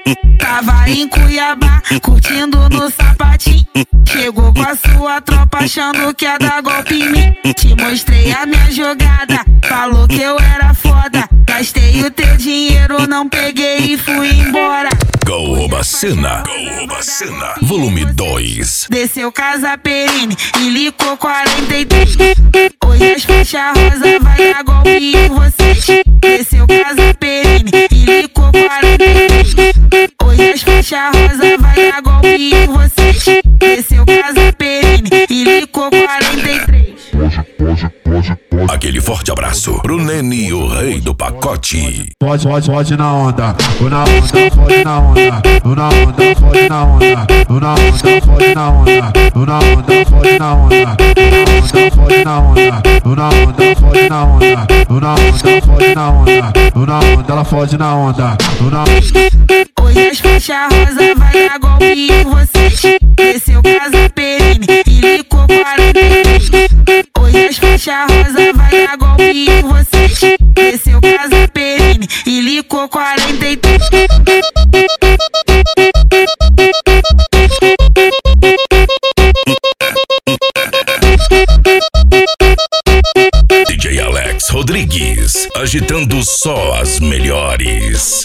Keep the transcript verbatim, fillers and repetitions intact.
Tava em Cuiabá, curtindo no sapatinho. Chegou com a sua tropa achando que ia dar golpe em mim. Te mostrei a minha jogada, falou que eu era foda. Gastei o teu dinheiro, não peguei e fui embora. Golobacena, Golobacena, volume dois. Desceu Casa Perini e licou quarenta e três. Hoje as faixas rosa vai dar golpe em vocês. Desceu Casa Perini e licou quarenta e três. Hoje as faixas rosa vai dar golpe em vocês. Desceu Casa Perini e licou quarenta e três. Aquele forte abraço pro Nene, o rei do pacote. Pode, pode, pode na onda, o na onda, pode na onda, o na onda, pode na onda, o na onda, pode na onda, o na onda, pode na onda, pode na onda, o na onda, pode na onda, o na onda, pode na onda, o na onda, ela pode na onda, o na Hoje as faixas rosa vai dar golpe em vocês. Desceu Casa Perini e licou quarenta e três. Hoje as faixas rosa vai dar golpe em vocês. Desceu Casa Perini e licou quarenta e três. D J Alex Rodrigues, agitando só as melhores.